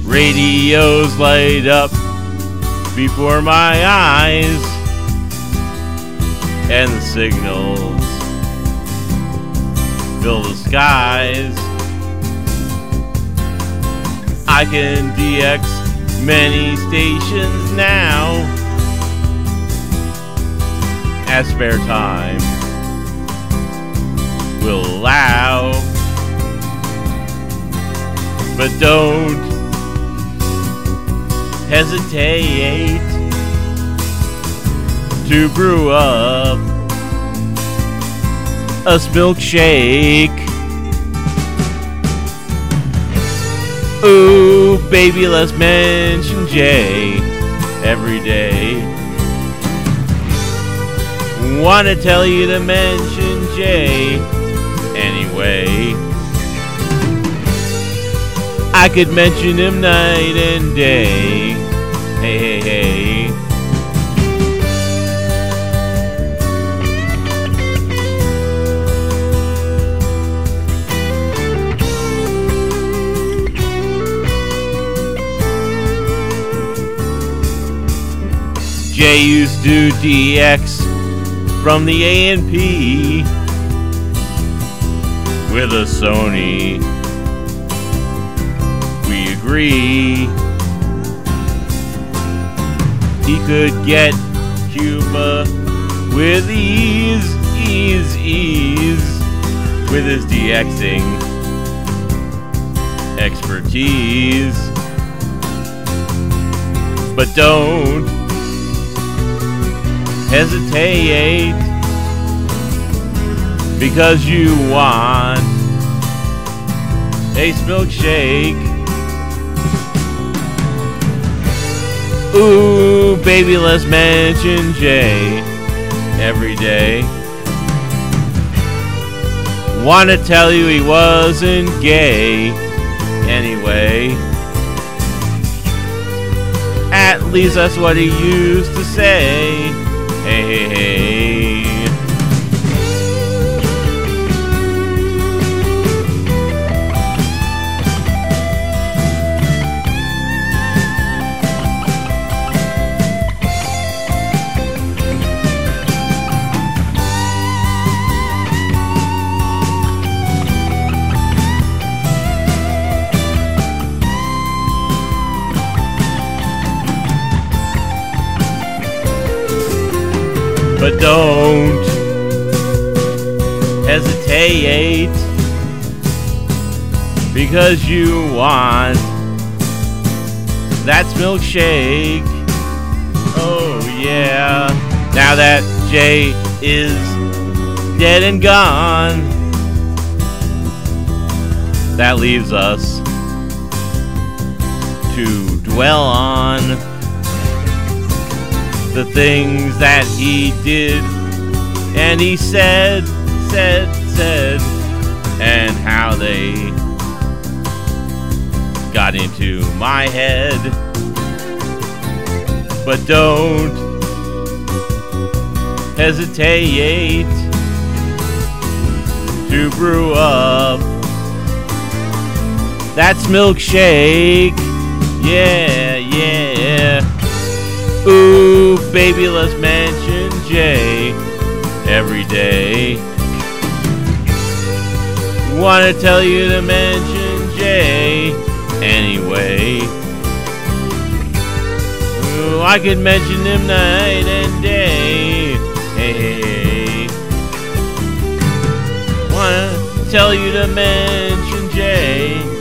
Radios light up before my eyes, and the signals fill the skies. I can DX many stations now, as spare time will allow. But don't hesitate to brew up a milkshake. Ooh, baby, let's mention Jay every day. Wanna tell you to mention Jay anyway. I could mention him night and day. Hey, hey, hey. Jay used to DX from the A&P with a Sony. We agree. He could get Cuba with ease with his DXing expertise. But don't hesitate, because you want a milkshake. Ooh, baby, let's mention Jay every day. Wanna tell you he wasn't gay anyway. At least that's what he used to say. Hey, hey, hey. But don't hesitate, because you want that milkshake. Oh yeah. Now that Jay is dead and gone, that leaves us to dwell on the things that he did and he said, and how they got into my head. But don't hesitate to brew up that's milkshake. Yeah, yeah. Ooh, baby, let's mention Jay every day. Wanna tell you to mention Jay anyway. Ooh, I could mention him night and day. Hey, hey, hey. Wanna tell you to mention Jay